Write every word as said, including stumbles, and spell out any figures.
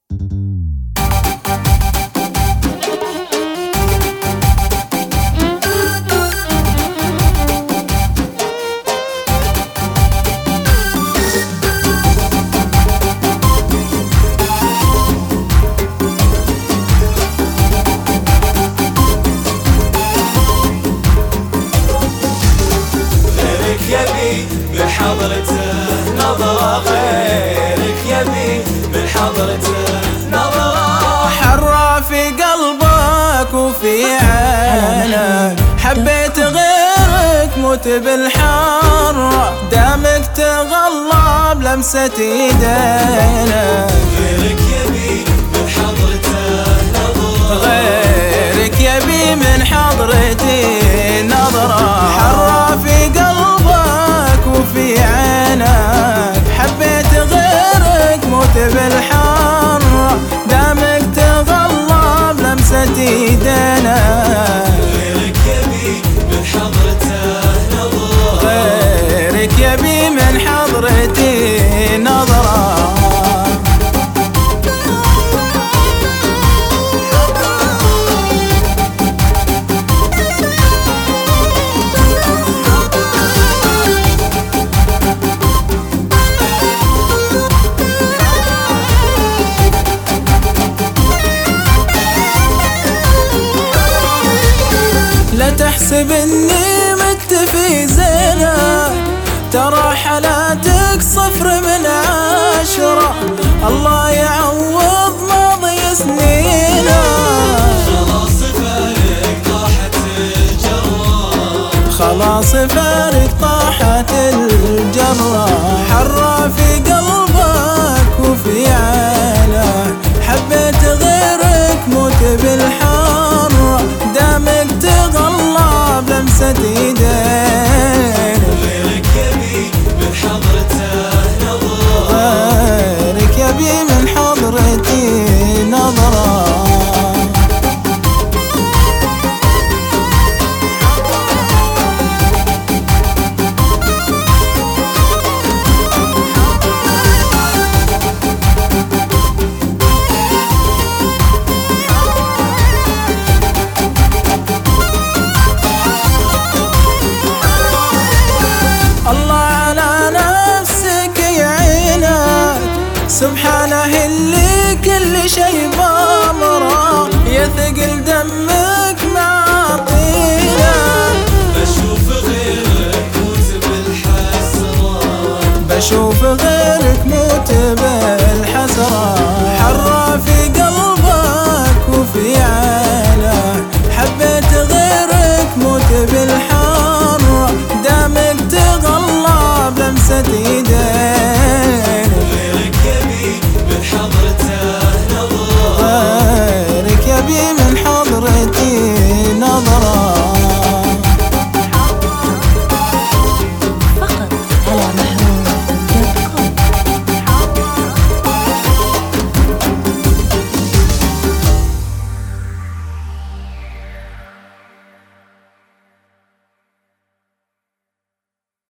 من حضرته نظرة، غيرك يبي من حضرته نظرة. حرة في قلبك وفي عينك، حبيت غيرك موت بالحرة، دامك تغلى بلمسة ايدينك. غيرك يبي من حضرته نظرة، غيرك يبي من حضرتي نظرة. حرة في قلبك وفي عينك، حبيت غيرك موت بالحرة، دامك تغلى بلمسة ايدينك. غيرك يبي من حضرته نظرة، غيرك يبي من حضرتي نظرة. لا تحسب اني مت في زينك، ترى حالاتك صفر من عشرة، الله يعوض ماضي سنينك. خلاص فارق طاحت الجرة، خلاص فارق طاحت الجرة. حرة في قلبك وفي عينك، حبيت غيرك موت بالحرة، دامك تغلى بلمسة ايدينك. غيرك يبي من حضرته نظرة، غيرك يبي من حضرتي نظرة. سبحانه اللي كل شي بامره، يثقل دمك معطينا. بشوف غيرك موت بالحسرة، بشوف غيرك موت بالحسرة. حرة في قلبك وفي عينك، حبيت غيرك موت بالحرة، دامك تغلى بلمسة